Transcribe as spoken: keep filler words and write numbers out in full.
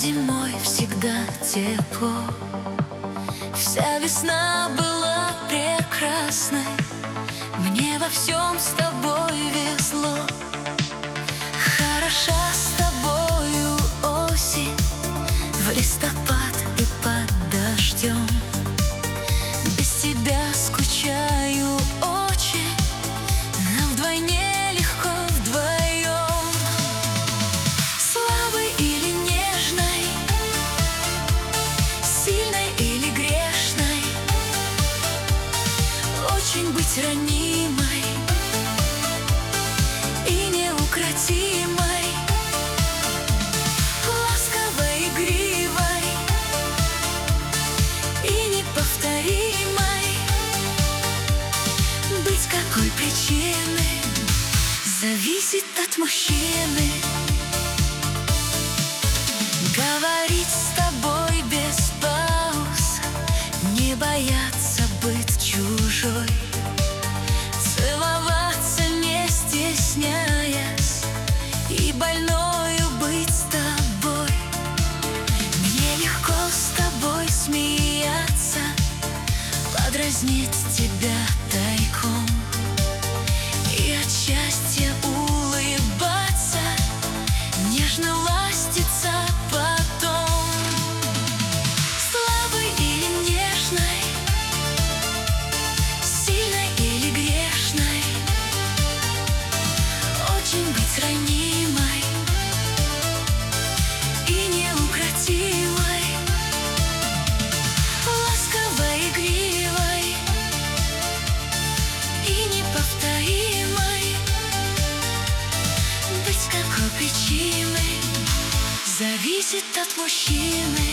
зимой всегда тепло. Вся весна была прекрасной, мне во всем с тобой везло. Хороша с тобою осень, в листопад и под дождем. Без тебя скучаю очень, нам вдвойне легко вдвоем. Слабой или нежной, сильной или грешной, очень быть ранимой и неукротимой, ласковой, игривой и неповторимой. Быть какой причины зависит от мужчины. Говорить с тобой без пауз, не бояться быть чужой, целоваться не стесняясь и больною быть с тобой. Мне легко с тобой смеяться, подразнить тебя тайком и от счастья улыбаться, нежно ластиться потом. Слабой или нежной, сильной или грешной, очень быть ранимой и неукротимой, ласковой, игривой и неповторимой. Быть какой причиной зависит от мужчины.